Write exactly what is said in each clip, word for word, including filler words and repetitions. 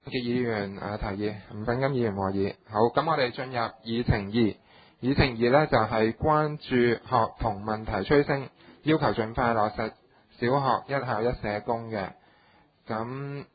嘅議員誒提議，吳炳金議員和議。好，咁我哋進入議程二。議程二呢就係、是、關注學童問題趨升，要求盡快落實小學一校一社工嘅。咁呢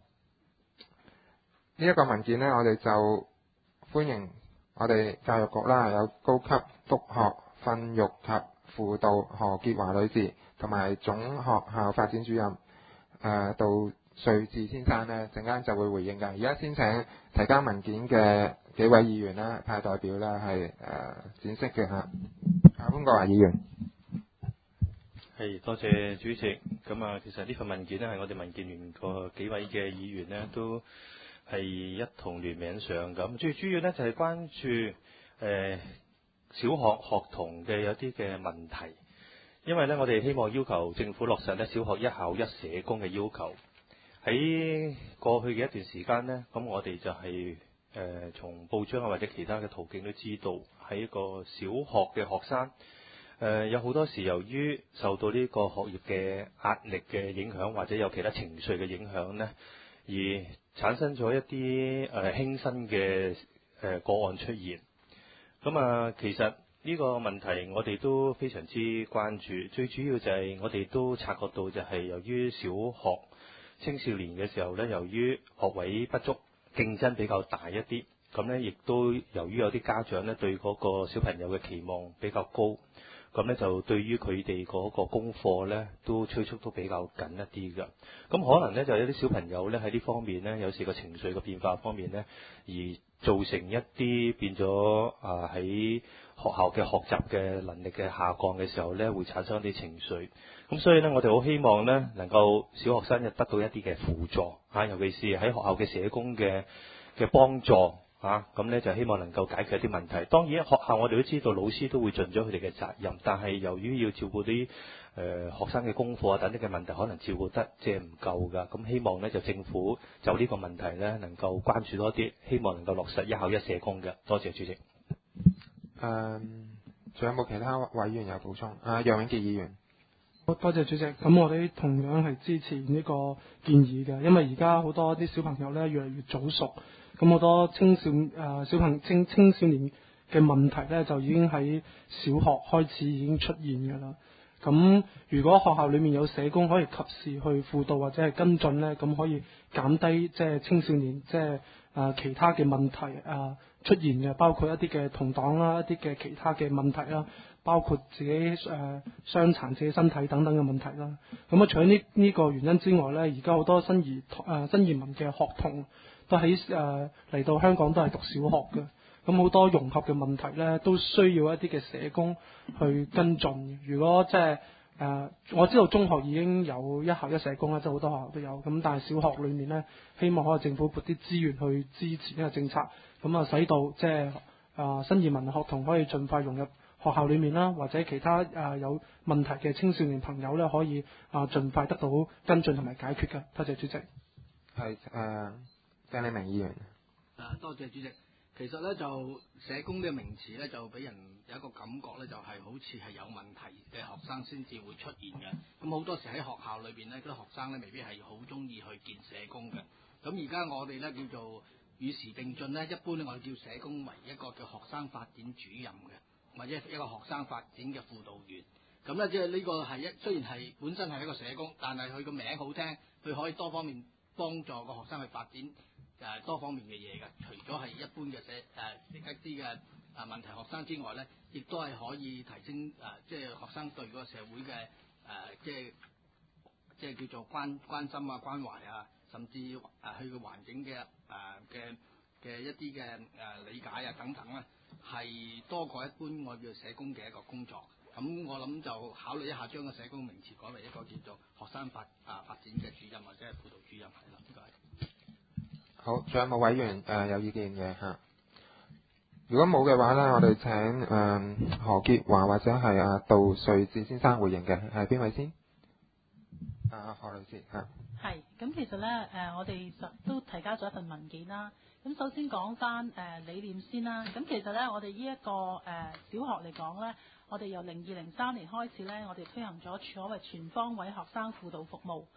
一個文件呢，我哋就歡迎我哋教育局啦，有高級督學訓育及輔導何潔華女士，同埋總學校發展主任誒、呃、杜瑞智先生呢，陣間就會回應㗎。而家先請提交文件嘅幾位議員啦、派代表啦，係誒、呃、展示嘅嚇。啊，潘國華議員， 係多謝主席。咁啊，其實呢份文件呢，係我哋民建聯個幾位嘅議員呢，都係一同聯名上咁。最主要呢，就係、是、關注誒、呃、小學學童嘅有啲嘅問題，因為呢，我哋希望要求政府落實呢小學一校一社工嘅要求。喺過去嘅一段時間呢，咁我哋就係、是、誒、呃、從報章啊或者其他嘅途徑都知道，喺一個小學嘅學生誒、呃、有好多時由於受到呢個學業嘅壓力嘅影響，或者有其他情緒嘅影響呢，而產生咗一啲誒、呃、輕生嘅誒、呃、個案出現。咁啊，其實呢個問題我哋都非常之關注，最主要就係我哋都察覺到就係由於小學青少年嘅時候呢，由於學位不足，競爭比較大一啲，咁呢亦都由於有啲家長呢對嗰個小朋友嘅期望比較高，咁呢就對於佢哋嗰個功課呢都催促都比較緊一啲㗎。咁可能呢就有啲小朋友呢喺呢方面呢，有時個情緒嘅變化方面呢，而造成一啲變咗啊喺學校嘅學習嘅能力嘅下降嘅時候呢，會產生一啲情緒。咁所以呢，我哋好希望呢能夠小學生就得到一啲嘅輔助嚇，尤其是喺學校嘅社工嘅嘅幫助嚇，咁呢就希望能夠解決一啲問題。當然學校我哋都知道老師都會盡咗佢哋嘅責任，但係由於要照顧啲誒、呃、學生嘅功課啊等等嘅問題，可能照顧得即係唔夠㗎。咁希望呢就政府就呢個問題呢能夠關注多啲，希望能夠落實一校一社工嘅。多謝主席。 誒，仲有冇其他委員有補充？啊，楊永傑議員。 好多謝主席。咁我哋同樣係支持呢個建議嘅，因為而家好多啲小朋友咧越嚟越早熟，咁好多青少誒、呃、小朋青青少年嘅問題咧就已經喺小學開始已經出現㗎啦。咁如果學校裡面有社工可以及時去輔導或者係跟進咧，咁可以減低即係青少年即係誒其他嘅問題啊、呃、出現嘅，包括一啲嘅同黨啦、一啲嘅其他嘅問題啦。包括自己誒傷殘自己身體等等嘅問題啦。咁啊，除咗呢呢個原因之外咧，而家好多新移誒、呃、新移民嘅學童都喺誒嚟到香港都係讀小學嘅。咁好多融合嘅問題咧，都需要一啲嘅社工去跟進。如果即係誒，我知道中學已經有一校一社工啦，即係好多學校都有。咁但係小學裡面咧，希望可以政府撥啲資源去支持呢個政策，咁啊使到即係啊新移民學童可以盡快融入學校裏面啦，或者其他啊有問題嘅青少年朋友咧，可以啊盡快得到跟進同埋解決嘅。多謝主席。 係誒，鄭麗明議員。 誒，多謝主席。其實咧就社工呢個名詞咧，就俾人有一個感覺咧，就係、是、好似係有問題嘅學生先至會出現嘅。咁好多時喺學校裏邊咧，啲學生咧未必係好中意去見社工嘅。咁而家我哋咧叫做與時並進咧，一般咧我哋叫社工為一個叫學生發展主任嘅，或者一個學生發展嘅輔導員。咁咧即係呢個係一雖然係本身係一個社工，但係佢個名好聽，佢可以多方面幫助個學生去發展。誒多方面嘅嘢嘅，除咗係一般嘅社誒一啲嘅誒問題學生之外咧，亦都係可以提升誒、呃、即係學生對嗰個社會嘅誒、呃、即係即係叫做關關心啊關懷啊，甚至誒去個環境嘅誒嘅嘅一啲嘅誒理解啊等等咧，係多過一般我叫社工嘅一個工作。咁我諗就考慮一下將個社工名詞改為一個叫做學生發啊發展嘅主任或者係輔導主任係啦，呢個係。 好，仲有冇委員誒、呃、有意見嘅嚇？如果冇嘅話咧，我哋請誒、呃、何潔華或者係阿杜瑞智先生回應嘅，係邊位先？啊，何女士嚇。 係，咁其實咧誒、呃，我哋實都提交咗一份文件啦。咁首先講翻誒理念先啦。咁其實咧，我哋呢一個誒、呃、小學嚟講咧，我哋由零二零三年開始咧，我哋推行咗所謂全方位學生輔導服務。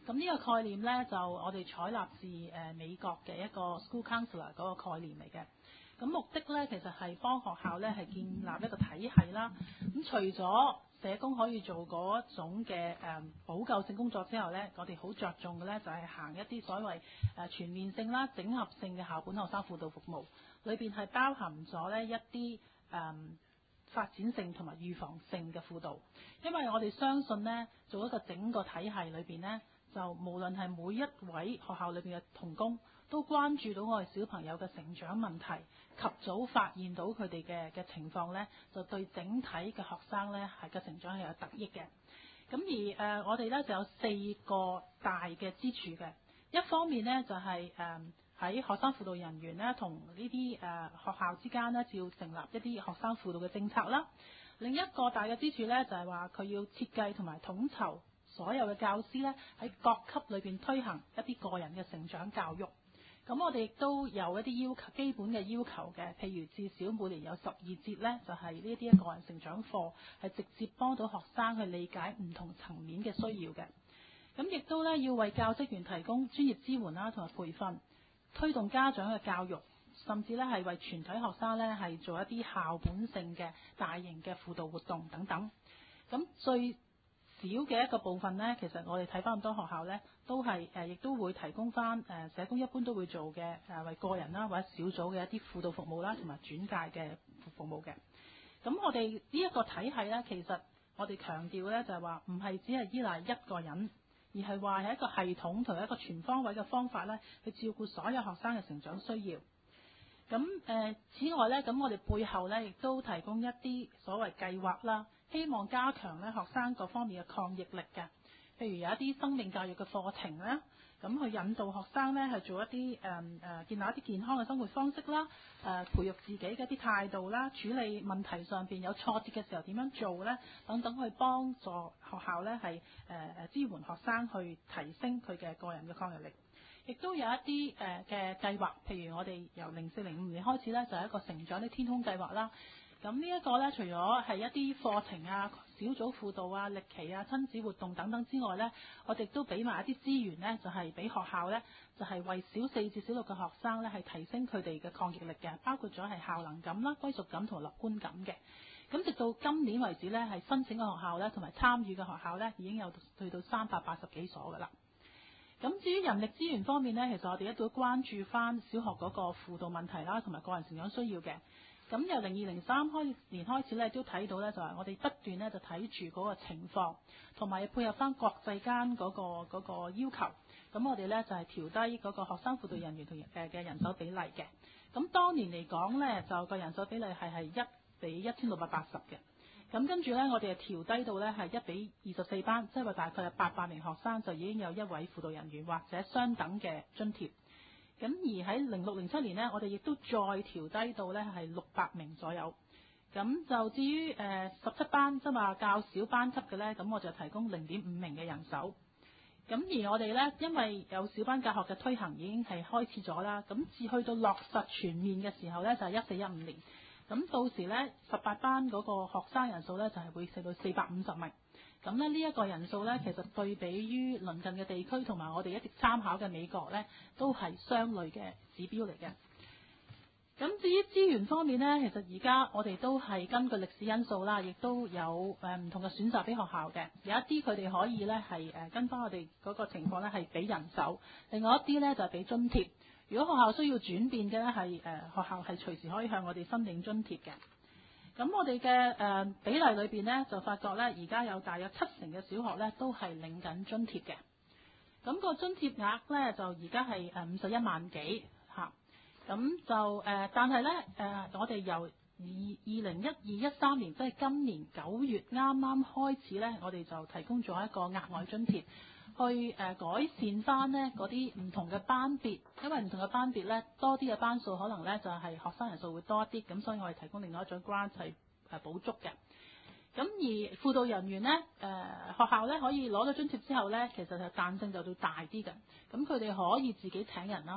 咁呢個概念呢，就我哋採納自誒美國嘅一個 school counselor 嗰個概念嚟嘅。咁目的呢，其實係幫學校呢係建立一個體系啦。咁除咗社工可以做嗰種嘅誒補救性工作之後呢，我哋好着重嘅呢就係行一啲所謂誒全面性啦、整合性嘅校本學生輔導服務，裏邊係包含咗呢一啲誒發展性同埋預防性嘅輔導。因為我哋相信呢，做一個整個體系裏邊呢，就無論係每一位學校裏邊嘅同工，都關注到我哋小朋友嘅成長問題，及早發現到佢哋嘅嘅情況呢，就對整體嘅學生呢係嘅成長係有得益嘅。咁而誒、呃、我哋呢就有四個大嘅支柱嘅，一方面呢，就係誒喺學生輔導人員呢同呢啲誒學校之間呢，就要成立一啲學生輔導嘅政策啦。另一個大嘅支柱呢，就係話佢要設計同埋統籌所有嘅教師呢，喺各級裏邊推行一啲個人嘅成長教育。咁我哋亦都有一啲要求，基本嘅要求嘅，譬如至少每年有十二節呢，就係呢啲個人成長課，係直接幫到學生去理解唔同層面嘅需要嘅。咁亦都呢，要為教職員提供專業支援啦，同埋培訓，推動家長嘅教育，甚至呢係為全體學生呢係做一啲校本性嘅大型嘅輔導活動等等。咁最少嘅一個部分呢，其實我哋睇翻咁多學校呢，都係誒，亦、呃、都會提供翻誒、呃、社工一般都會做嘅誒、呃，為個人啦或者小組嘅一啲輔導服務啦，同埋轉介嘅服務嘅。咁我哋呢一個體系呢，其實我哋強調呢，就係話唔係只係依賴一個人，而係話係一個系統同一個全方位嘅方法呢，去照顧所有學生嘅成長需要。咁誒、呃，此外呢，咁我哋背後呢，亦都提供一啲所謂計劃啦。希望加強咧學生各方面嘅抗逆力嘅，譬如有一啲生命教育嘅課程啦，咁去引導學生咧係做一啲誒誒建立一啲健康嘅生活方式啦，誒、呃、培育自己嘅一啲態度啦，處理問題上邊有挫折嘅時候點樣做咧，等等去幫助學校咧係誒誒支援學生去提升佢嘅個人嘅抗逆力。亦都有一啲誒嘅計劃，譬如我哋由零四零五年開始咧，就係一個成長的天空計劃啦。咁呢一個呢，除咗係一啲課程啊、小組輔導啊、歷奇啊、親子活動等等之外呢，我哋都俾埋一啲資源呢，就係俾學校呢，就係為小四至小六嘅學生呢，係提升佢哋嘅抗逆力嘅，包括咗係效能感啦、歸屬感同樂觀感嘅。咁直到今年為止呢，係申請嘅學校呢，同埋參與嘅學校呢，已經有去到三百八十幾所噶啦。咁至於人力資源方面呢，其實我哋一直都關注翻小學嗰個輔導問題啦，同埋個人成長需要嘅。咁由零二零三開年開始咧，都睇到咧，就係我哋不斷咧就睇住嗰個情況，同埋配合翻國際間嗰個嗰個要求。咁我哋咧就係調低嗰個學生輔導人員同誒嘅人手比例嘅。咁當年嚟講咧，就個人手比例係係一比一千六百八十嘅。咁跟住咧，我哋係調低到咧係一比二十四班，即係話大概有八百名學生就已經有一位輔導人員或者相等嘅津貼。咁而喺零六零七年呢，我哋亦都再調低到呢係六百名左右。咁就至於誒十七班即係話較小班級嘅呢，咁我就提供零點五名嘅人手。咁而我哋呢，因為有小班教學嘅推行已經係開始咗啦，咁至去到落實全面嘅時候呢，就係一四一五年。咁到時呢，十八班嗰個學生人數呢，就係會升到四百五十名。咁咧呢一個人數呢，其實對比於鄰近嘅地區同埋我哋一直參考嘅美國呢，都係相類嘅指標嚟嘅。咁至於資源方面呢，其實而家我哋都係根據歷史因素啦，亦都有誒唔同嘅選擇俾學校嘅。有一啲佢哋可以呢係誒跟翻我哋嗰個情況呢係俾人手，另外一啲呢就係俾津貼。如果學校需要轉變嘅呢，係誒學校係隨時可以向我哋申領津貼嘅。咁我哋嘅誒比例裏邊呢，就發覺呢，而家有大約七成嘅小學呢都係領緊津貼嘅。咁個津貼額呢，就而家係誒五十一萬幾嚇。咁就誒、呃，但係呢，誒、呃，我哋由二二零一二一三年，即係今年九月啱啱開始呢，我哋就提供咗一個額外津貼。去誒、呃、改善翻呢嗰啲唔同嘅班別，因為唔同嘅班別呢，多啲嘅班數可能呢就係、是、學生人數會多啲，咁所以我哋提供另外一種 grant 係誒補足嘅。咁而輔導人員呢，誒、呃、學校呢可以攞到津貼之後呢，其實係彈性就會大啲嘅。咁佢哋可以自己請人啦，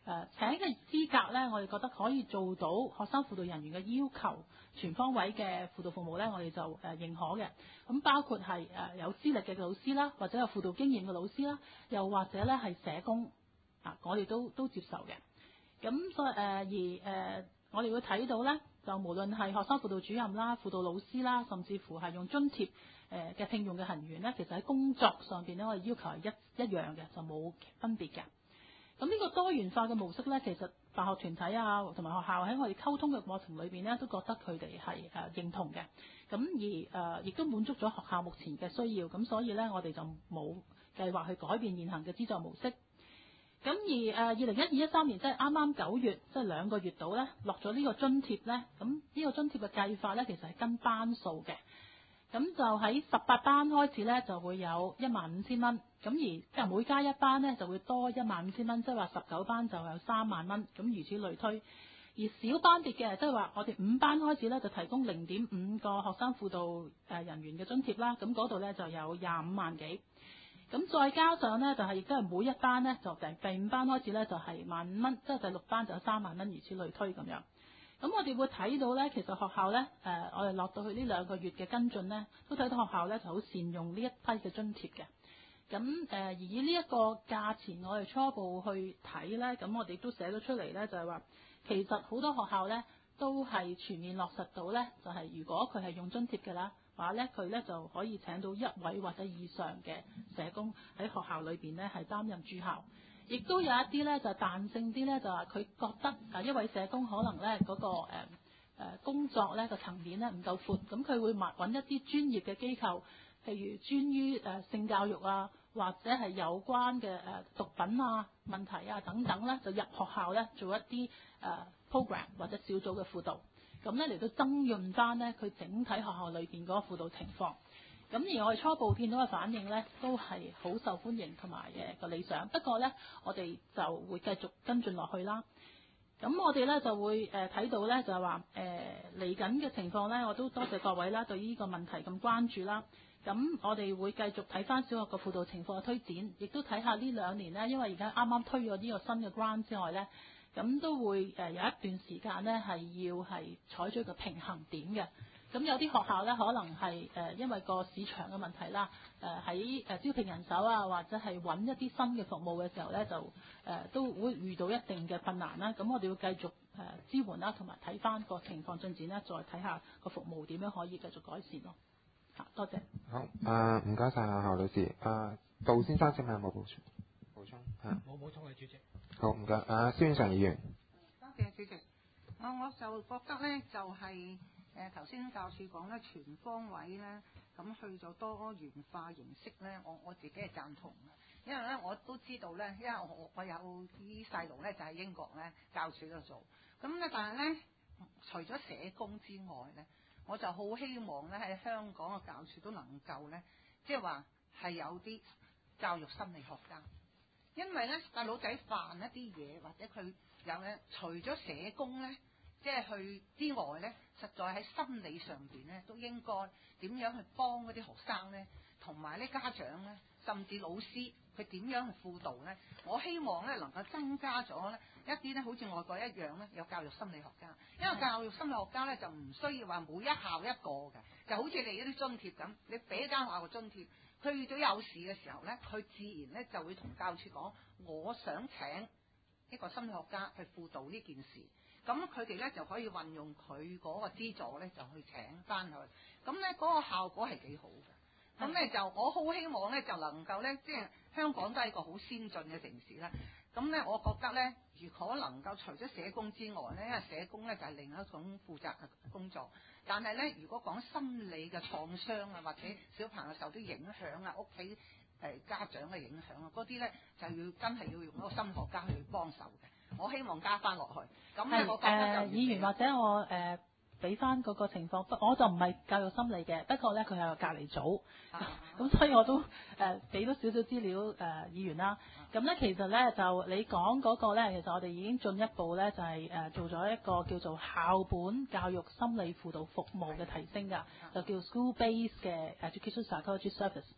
誒請嘅資格呢，我哋覺得可以做到學生輔導人員嘅要求，全方位嘅輔導服務呢，我哋就誒認可嘅。咁包括係誒有資歷嘅老師啦，或者有輔導經驗嘅老師啦，又或者呢係社工啊，我哋都都接受嘅。咁所以誒而誒我哋會睇到呢，就無論係學生輔導主任啦、輔導老師啦，甚至乎係用津貼誒嘅聘用嘅人員呢，其實喺工作上邊呢，我哋要求係一一樣嘅，就冇分別嘅。咁呢個多元化嘅模式呢，其實辦學團體啊，同埋學校喺我哋溝通嘅過程裏邊呢，都覺得佢哋係誒認同嘅。咁而誒亦、呃、都滿足咗學校目前嘅需要。咁所以呢，我哋就冇計劃去改變現行嘅資助模式。咁而誒二零一二一三年即係啱啱九月，即係兩個月度呢，落咗呢個津貼呢。咁呢個津貼嘅計法呢，其實係跟班數嘅。咁就喺十八班開始呢，就會有一萬五千蚊，咁而即係每加一班呢，就會多一萬五千蚊，即係話十九班就有三萬蚊，咁如此類推。而小班別嘅，即係話我哋五班開始呢，就提供零點五個學生輔導誒人員嘅津貼啦，咁嗰度呢，就有廿五萬幾。咁再加上呢，就係亦都係每一班呢，就第第五班開始呢，就係萬五蚊，即係第六班就有三萬蚊，如此類推咁樣。咁我哋會睇到呢，其實學校呢，誒、呃，我哋落到去呢兩個月嘅跟進呢，都睇到學校呢就好善用呢一批嘅津貼嘅。咁誒、呃，而以呢一個價錢，我哋初步去睇呢，咁我哋都寫咗出嚟呢，就係話其實好多學校呢都係全面落實到呢，就係、是、如果佢係用津貼嘅啦，話呢佢呢就可以請到一位或者以上嘅社工喺學校裏邊呢係擔任駐校。亦都有一啲咧就彈性啲咧，就話佢覺得啊一位社工可能咧嗰、嗰個誒、呃、工作咧個層面咧唔夠闊，咁佢會揾一啲專業嘅機構，譬如專於誒、呃、性教育啊，或者係有關嘅誒、呃、毒品啊問題啊等等咧，就入學校咧做一啲誒、呃、program 或者小組嘅輔導，咁咧嚟到增潤翻咧佢整體學校裏邊嗰個輔導情況。咁而我哋初步見到嘅反應呢，都係好受歡迎同埋嘅個理想。不過呢，我哋就會繼續跟進落去啦。咁我哋呢就會誒睇到呢，就係話誒嚟緊嘅情況呢，我都多謝各位啦，對呢個問題咁關注啦。咁我哋會繼續睇翻小學個輔導情況嘅推展，亦都睇下呢兩年呢，因為而家啱啱推咗呢個新嘅 grant 之外呢，咁都會誒有一段時間呢，係要係採取個平衡點嘅。咁有啲學校咧，可能係誒因為個市場嘅問題啦，誒喺誒招聘人手啊，或者係揾一啲新嘅服務嘅時候咧，就誒都會遇到一定嘅困難啦。咁我哋要繼續誒支援啦，同埋睇翻個情況進展咧，再睇下個服務點樣可以繼續改善咯。嚇，多謝。 好，誒唔該晒啊，侯女士。誒、呃，杜先生，請問有冇補充？補充嚇。 冇補充嘅，主席。 好，唔該。誒，孫常議員。 多謝主席。我我就覺得咧，就係、是。誒頭先教署講咧，全方位咧，咁去咗多元化形式咧，我我自己係贊同嘅，因為咧我都知道咧，因為我我有啲細路咧就喺英國咧教署度做，咁咧但係咧除咗社工之外咧，我就好希望咧喺香港嘅教署都能夠咧，即係話係有啲教育心理學家，因為咧細佬仔犯一啲嘢或者佢有咧，除咗社工咧。即係去之外咧，實在喺心理上邊咧，都應該點樣去幫嗰啲學生咧，同埋啲家長咧，甚至老師，佢點樣去輔導咧？我希望咧能夠增加咗咧一啲咧，好似外國一樣咧，有教育心理學家。因為教育心理學家咧就唔需要話每一校一個嘅，就好似你嗰啲津貼咁，你俾一間學校嘅津貼，佢遇到有事嘅時候咧，佢自然咧就會同教處講，我想請一個心理學家去輔導呢件事。咁佢哋咧就可以運用佢嗰個資助咧，就去請翻佢。咁咧嗰個效果係幾好嘅。咁咧就我好希望咧就能夠咧，即係香港都係一個好先進嘅城市啦。咁咧我覺得咧，如果能夠除咗社工之外咧，因為社工咧就係另一種負責嘅工作。但係咧，如果講心理嘅創傷啊，或者小朋友受啲影響啊，屋企誒家長嘅影響啊，嗰啲咧就要真係要用一個心理學家去幫手嘅。我希望加翻落去，咁咧我覺得就、呃、議員或者我誒俾翻嗰個情況，不我就唔係教育心理嘅，不過咧佢係個隔離組，咁、啊、所以我都誒俾多少少資料誒、呃、議員啦。咁咧其實咧就你講嗰個咧，其實我哋已經進一步咧就係、是、誒做咗一個叫做校本教育心理輔導服務嘅提升㗎，就叫 school-based 嘅 education psychology service。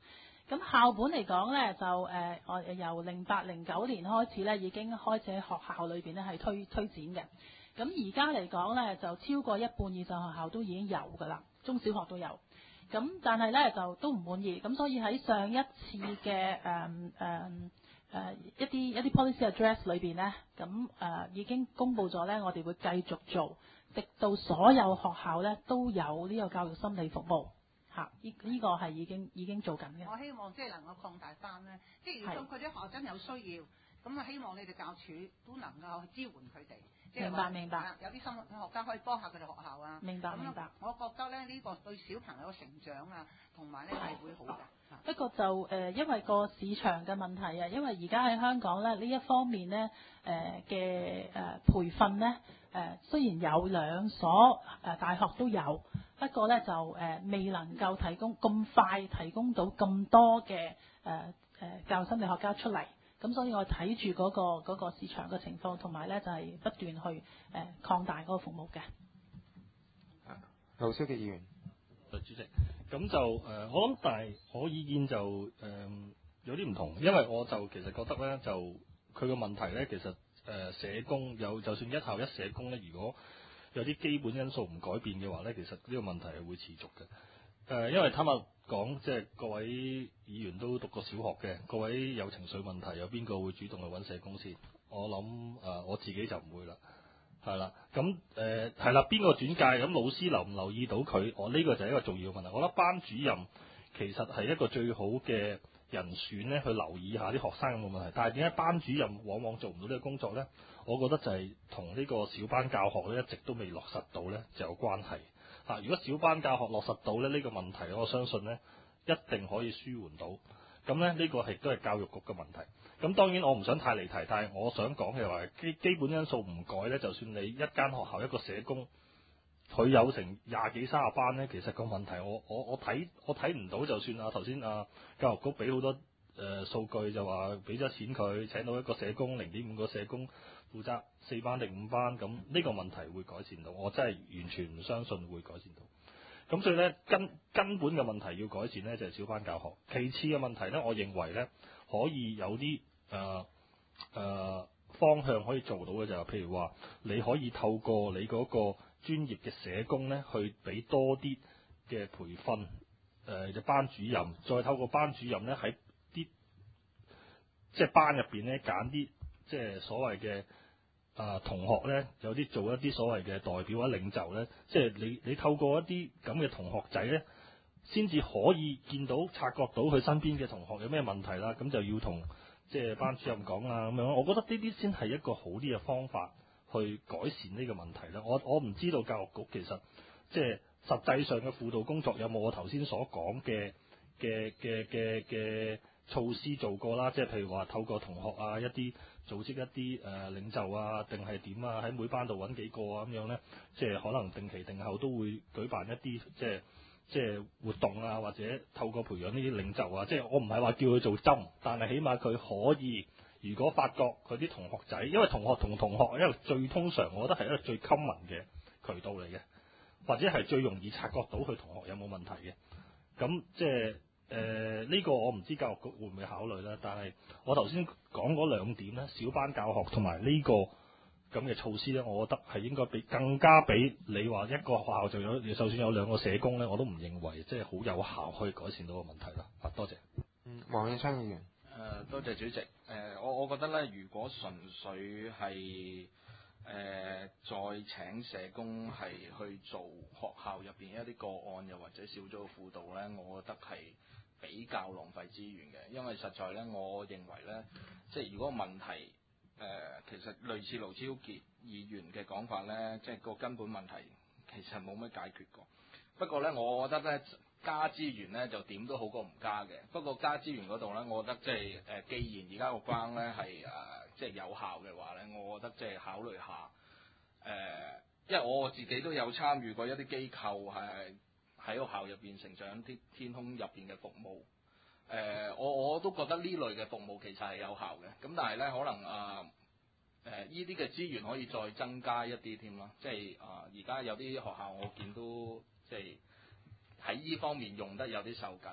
咁校本嚟講咧，就誒我、呃、由零八零九年開始咧，已經開始喺學校裏邊咧係推推展嘅。咁而家嚟講咧，就超過一半以上學校都已經有㗎啦，中小學都有。咁但係咧就都唔滿意，咁所以喺上一次嘅誒誒誒一啲一啲 policy address 裏邊咧，咁誒、呃、已經公布咗咧，我哋會繼續做，直到所有學校咧都有呢個教育心理服務嚇，呢、這、呢個係已經已經做緊嘅。 我希望即係能夠擴大翻咧，即係如果佢啲學生有需要，咁啊希望你哋教處都能夠支援佢哋。 明白明白。 有啲心學家可以幫下佢哋學校啊。 明白明白。 我覺得咧呢、這個對小朋友嘅成長啊，同埋咧係會好嘅。 不過就誒、呃，因為個市場嘅問題啊，因為而家喺香港咧呢一方面咧誒嘅誒培訓咧誒，雖然有兩所誒、呃、大學都有，不過咧就誒、呃、未能夠提供咁快提供到咁多嘅誒誒教育心理學家出嚟。咁所以我睇住嗰個嗰、嗰個市場嘅情況，同埋咧就係、是、不斷去誒、呃、擴大嗰個服務嘅。 盧超傑議員， 主席，咁就誒、呃，我諗但係我意見就誒、呃、有啲唔同，因為我就其實覺得咧，就佢個問題咧，其實誒、呃、社工有就算一校一社工咧，如果有啲基本因素唔改變嘅話咧，其實呢個問題係會持續嘅。誒、呃，因為坦白講，即係各位議員都讀過小學嘅，各位有情緒問題，有邊個會主動去揾社工先？我諗誒、呃，我自己就唔會啦，係啦。咁誒係啦，邊個轉介？咁老師留唔留意到佢？我、哦、呢、這個就係一個重要嘅問題。我覺得班主任其實係一個最好嘅人選咧，去留意下啲學生有冇問題。但係點解班主任往往做唔到呢個工作咧？我覺得就係同呢個小班教學咧一直都未落實到咧就有關係。啊！如果小班教學落實到咧，呢、這個問題我相信咧一定可以舒緩到。咁咧呢、這個係都係教育局嘅問題。咁當然我唔想太離題，但係我想講嘅話基基本因素唔改咧，就算你一間學校一個社工，佢有成廿幾三十班咧，其實個問題我我我睇我睇唔到。就算啊頭先啊教育局俾好多誒、呃、數據就話俾咗錢佢請到一個社工，零點五個社工負責四班定五班，咁呢個問題會改善到，我真係完全唔相信會改善到。咁所以咧根根本嘅問題要改善咧就係、是、小班教學。其次嘅問題咧，我認為咧可以有啲誒誒方向可以做到嘅就係、是、譬如話你可以透過你嗰個專業嘅社工咧去俾多啲嘅培訓誒嘅班主任，再透過班主任咧喺啲即係班入邊咧揀啲即係所謂嘅。啊，同學咧有啲做一啲所謂嘅代表或者領袖咧，即係你你透過一啲咁嘅同學仔咧，先至可以見到察覺到佢身邊嘅同學有咩問題啦，咁就要同即係班主任講啊咁樣。我覺得呢啲先係一個好啲嘅方法去改善呢個問題啦。我我唔知道教育局其實即係實際上嘅輔導工作有冇我頭先所講嘅嘅嘅嘅嘅措施做過啦，即係譬如話透過同學啊一啲。組織一啲誒、呃、領袖啊，定係點啊？喺每班度揾幾個啊咁樣咧，即係可能定期定候都會舉辦一啲即係即係活動啊，或者透過培養呢啲領袖啊，即係我唔係話叫佢做針，但係起碼佢可以，如果發覺佢啲同學仔，因為同學同同學，因為最通常我覺得係一個最 common 嘅渠道嚟嘅，或者係最容易察覺到佢同學有冇問題嘅，咁即係。誒呢、呃這個我唔知教育局會唔會考慮咧，但係我頭先講嗰兩點咧，小班教學同埋呢個咁嘅措施咧，我覺得係應該比更加比你話一個學校就有，就算有兩個社工咧，我都唔認為即係好有效可以改善到個問題啦。啊，多謝。 嗯，黃永昌議員。誒、 呃，多謝主席。誒、呃，我我覺得咧，如果純粹係誒、呃、再請社工係去做學校入邊一啲個案，又或者小組嘅輔導咧，我覺得係比較浪費資源嘅，因為實在咧，我認為咧，即係如果問題誒、呃，其實類似盧超傑議員嘅講法咧，即係個根本問題其實冇乜解決過。不過咧，我覺得咧加資源咧就點都好過唔加嘅。不過加資源嗰度咧，我覺得即係誒，既然而家個關咧係誒即係有效嘅話咧，我覺得即係考慮下誒、呃，因為我自己都有參與過一啲機構係。喺學校入邊成長啲天空入邊嘅服務，誒、呃、我我都覺得呢類嘅服務其實係有效嘅，咁但係咧可能啊誒呢啲嘅資源可以再增加一啲添咯，即係啊而家有啲學校我見都即係喺呢方面用得有啲受緊，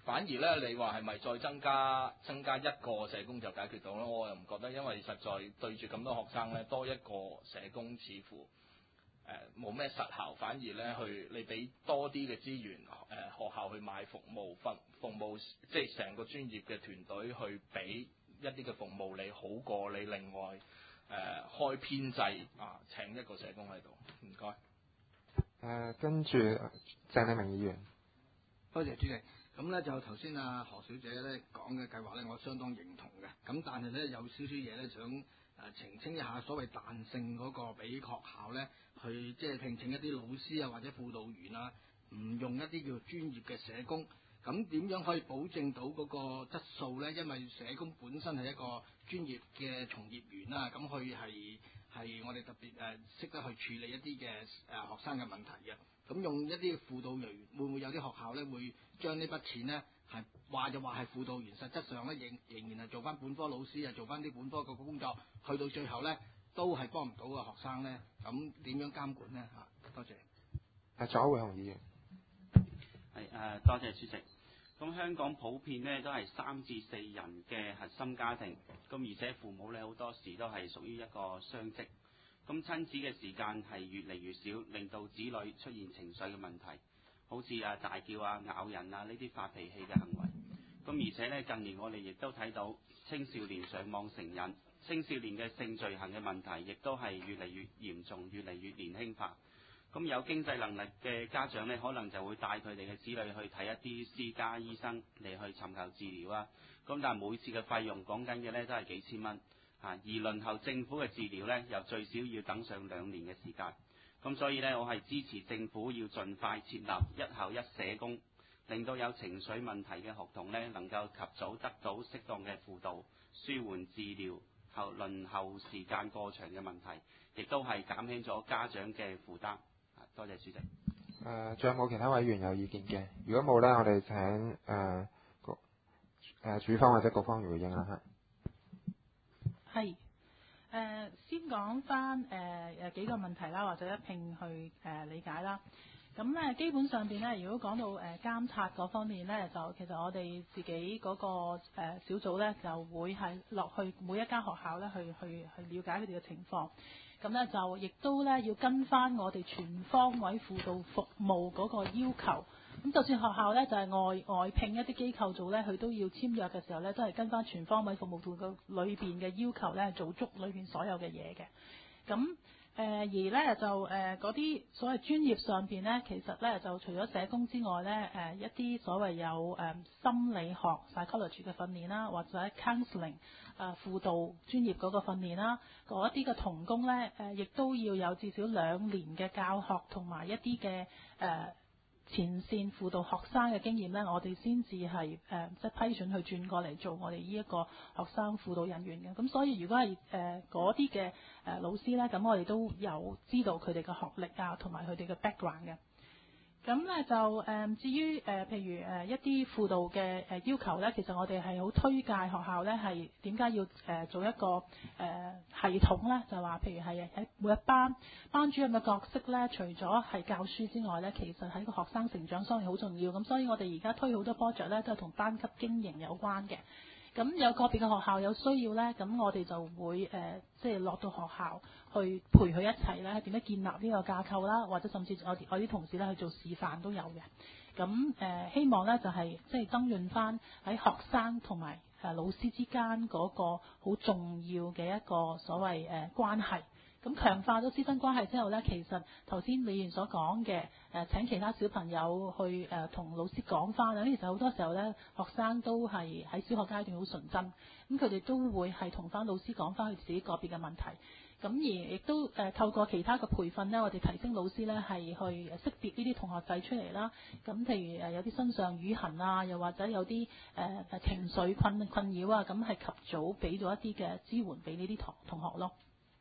反而咧，你話係咪再增加增加一個社工就解決到咧？我又唔覺得，因為實在對住咁多學生咧，多一個社工似乎誒冇咩實效，反而咧去你俾多啲嘅資源誒、呃、學校去買服務服服務，即係成個專業嘅團隊去俾一啲嘅服務你，好過你另外誒、呃、開編制啊請一個社工喺度。唔該。誒、 呃，跟住鄭麗明議員。 多謝主席。咁咧就頭先啊何小姐咧講嘅計劃咧，我相當認同嘅。咁但係咧有少少嘢咧想誒澄清一下，所謂彈性嗰個俾學校咧去即係聘請一啲老師啊或者輔導員啊，唔用一啲叫專業嘅社工。咁點樣可以保證到嗰個質素咧？因為社工本身係一個專業嘅從業員啦，咁佢係係我哋特別誒識得去處理一啲嘅誒學生嘅問題嘅。咁用一啲輔導員，會唔會有啲學校咧會將呢筆錢咧係話就話係輔導員，實質上咧仍仍然係做翻本科老師啊，做翻啲本科嘅工作，去到最後咧都係幫唔到個學生咧。咁點樣監管咧？嚇，多謝。 係左會雄議員。 係誒、呃，多謝主席。咁香港普遍咧都係三至四人嘅核心家庭，咁而且父母咧好多時都係屬於一個雙職。咁親子嘅時間係越嚟越少，令到子女出現情緒嘅問題，好似啊大叫啊、咬人啊呢啲發脾氣嘅行為。咁而且呢，近年我哋亦都睇到青少年上網成癮，青少年嘅性罪行嘅問題亦都係越嚟越嚴重，越嚟越年輕化。咁有經濟能力嘅家長呢，可能就會帶佢哋嘅子女去睇一啲私家醫生嚟去尋求治療啊。咁但係每次嘅費用講緊嘅呢都係幾千蚊。啊！而輪候政府嘅治療呢，又最少要等上兩年嘅時間。咁所以呢，我係支持政府要盡快設立一校一社工，令到有情緒問題嘅學童呢，能夠及早得到適當嘅輔導、舒緩治療後輪候時間過長嘅問題，亦都係減輕咗家長嘅負擔。多謝主席。誒、 呃，仲有冇其他委員有意見嘅？如果冇呢，我哋請誒局誒主方或者局方回應啦嚇。 係，誒、呃、先講翻誒誒幾個問題啦，或者一並去誒、呃、理解啦。咁咧基本上邊咧，如果講到誒、呃、監察嗰方面咧，就其實我哋自己嗰、那個、呃、小組咧，就會係落去每一間學校咧，去去去了解佢哋嘅情況。咁咧就亦都咧要跟翻我哋全方位輔導服務嗰個要求。咁就算學校咧就係、是、外外聘一啲機構做咧，佢都要簽約嘅時候咧，都係跟翻全方位服務輔導裏邊嘅要求咧，做足裏邊所有嘅嘢嘅。咁誒、呃、而咧就誒嗰啲所謂專業上邊咧，其實咧就除咗社工之外咧，誒、呃、一啲所謂有誒、呃、心理學 psychology 嘅訓練啦，或者 counselling 誒、呃、輔導專業嗰個訓練啦，嗰一啲嘅同工咧誒、呃，亦都要有至少兩年嘅教學同埋一啲嘅誒。呃前線輔導學生嘅經驗呢，我哋先至係誒即係批准去轉過嚟做我哋呢一個學生輔導人員嘅。咁所以如果係誒嗰啲嘅誒老師呢，咁我哋都有知道佢哋嘅學歷啊，同埋佢哋嘅 background 嘅。咁咧就誒、呃、至於誒、呃、譬如誒、呃、一啲輔導嘅誒要求咧，其實我哋係好推介學校咧係點解要誒、呃、做一個誒、呃、系統咧，就話譬如係喺每一班班主任嘅角色咧，除咗係教書之外咧，其實喺個學生成長上面好重要。咁所以我哋而家推好多 project 咧，都係同班級經營有關嘅。咁有個別嘅學校有需要呢，咁我哋就會誒、呃，即係落到學校去陪佢一齊咧，點樣建立呢個架構啦，或者甚至我我啲同事咧去做示範都有嘅。咁誒、呃，希望呢就係、是、即係增潤翻喺學生同埋誒老師之間嗰個好重要嘅一個所謂誒、呃、關係。咁強化咗師生關係之後呢，其實頭先李議員所講嘅誒請其他小朋友去誒同、呃、老師講翻啊，其實好多時候呢，學生都係喺小學階段好純真，咁佢哋都會係同翻老師講翻佢自己個別嘅問題。咁而亦都誒、呃、透過其他嘅培訓呢，我哋提升老師呢係去識別呢啲同學仔出嚟啦。咁譬如誒有啲身上瘀痕啊，又或者有啲誒、呃、情緒困困擾啊，咁係及早俾咗一啲嘅支援俾呢啲同同學咯。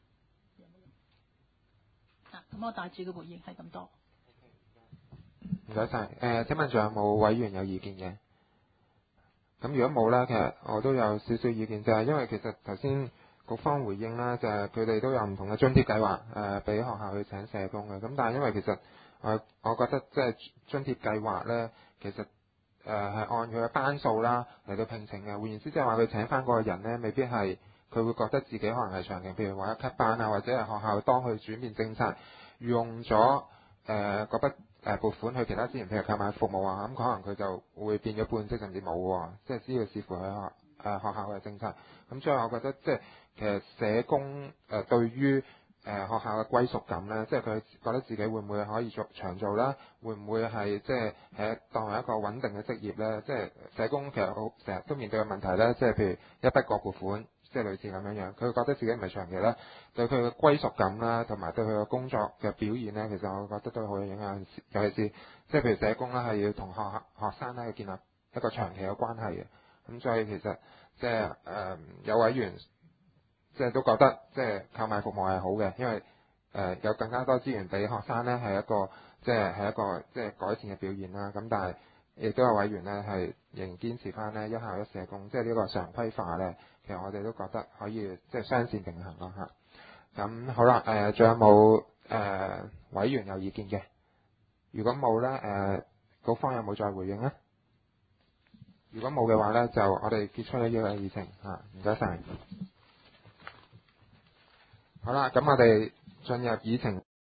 咁我大致嘅回應係咁多。 唔該晒。誒，請問仲有冇委員有意見嘅？咁如果冇咧，其實我都有少少意見，就係、是、因為其實頭先局方回應啦，就係佢哋都有唔同嘅津貼計劃，誒、呃，俾學校去請社工嘅。咁但係因為其實我我覺得即係津貼計劃咧，其實誒、 係按佢嘅班數啦嚟到聘請嘅。換言之，即係話佢請翻嗰個人呢，未必係佢會覺得自己可能係長期，譬如話一級班啊，或者係學校當佢轉變政策用咗誒嗰筆誒撥款去其他資源，譬如購買服務啊，咁可能佢就會變咗半職甚至冇喎。即係只要視乎佢學誒學校嘅政策。咁所以我覺得即係其實社工誒對於誒、呃、學校嘅歸屬感咧，即係佢覺得自己會唔會可以做長做啦？會唔會係即係係當為一個穩定嘅職業咧？即係社工其實好成日都面對嘅問題咧，即係譬如一筆過撥款，即係類似咁樣樣，佢覺得自己唔係長期咧，對佢嘅歸屬感啦，同埋對佢嘅工作嘅表現咧，其實我覺得都好有影響。尤其是即係譬如社工咧，係要同學學生咧去建立一個長期嘅關係嘅。咁所以其實即係誒、呃、有委員。即係都覺得即係購買服務係好嘅，因為誒、呃、有更加多資源俾學生呢係一個即係係一個即係改善嘅表現啦。咁但係亦都有委員呢係仍然堅持翻呢一校一社工，即係呢個常規化呢，其實我哋都覺得可以即係雙線並行咯嚇。咁好啦，誒仲有冇誒委員有意見嘅？如果冇呢，誒局方有冇再回應呢？如果冇嘅話呢，就我哋結束呢個議程嚇。唔該晒。好啦，咁我哋進入議程。